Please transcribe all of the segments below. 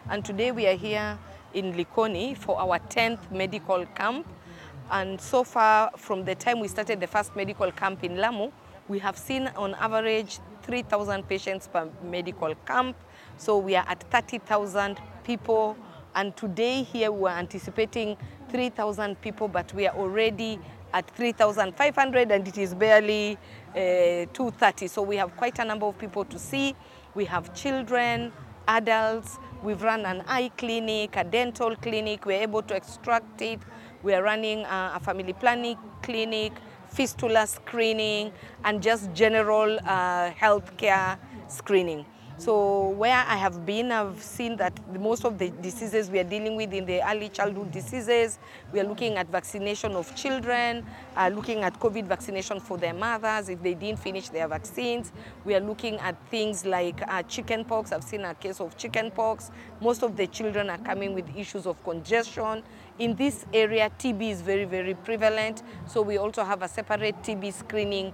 And today we are here in Likoni for our 10th medical camp. And so far, from the time we started the first medical camp in Lamu, we have seen on average 3,000 patients per medical camp. So we are at 30,000 people. And today here we are anticipating 3,000 people, but we are already at 3,500 and it is barely 2:30. So we have quite a number of people to see. We have children, adults. We've run an eye clinic, a dental clinic. We're able to extract it. We are running a family planning clinic, fistula screening, and just general healthcare screening. So where I have been, I've seen that most of the diseases we are dealing with in the early childhood diseases, we are looking at vaccination of children, looking at COVID vaccination for their mothers if they didn't finish their vaccines. We are looking at things like chicken pox. I've seen a case of chicken pox. Most of the children are coming with issues of congestion. In this area, TB is very, very prevalent. So we also have a separate TB screening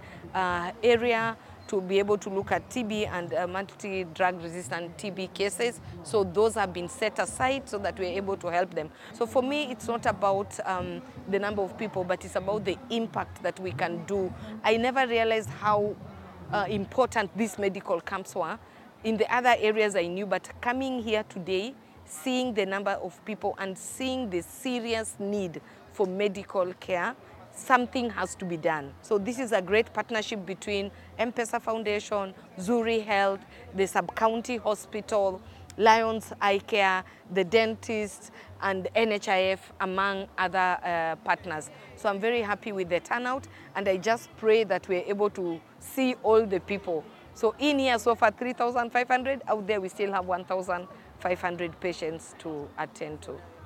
area to be able to look at TB and multi-drug resistant TB cases. So those have been set aside so that we're able to help them. So for me, it's not about the number of people, but it's about the impact that we can do. I never realized how important these medical camps were. In the other areas I knew, but coming here today, seeing the number of people and seeing the serious need for medical care, something has to be done. So this is a great partnership between M-Pesa Foundation, Zuri Health, the Sub-County Hospital, Lions Eye Care, the dentists, and NHIF, among other partners. So I'm very happy with the turnout, and I just pray that we're able to see all the people. So in here so far 3,500, out there we still have 1,500 patients to attend to.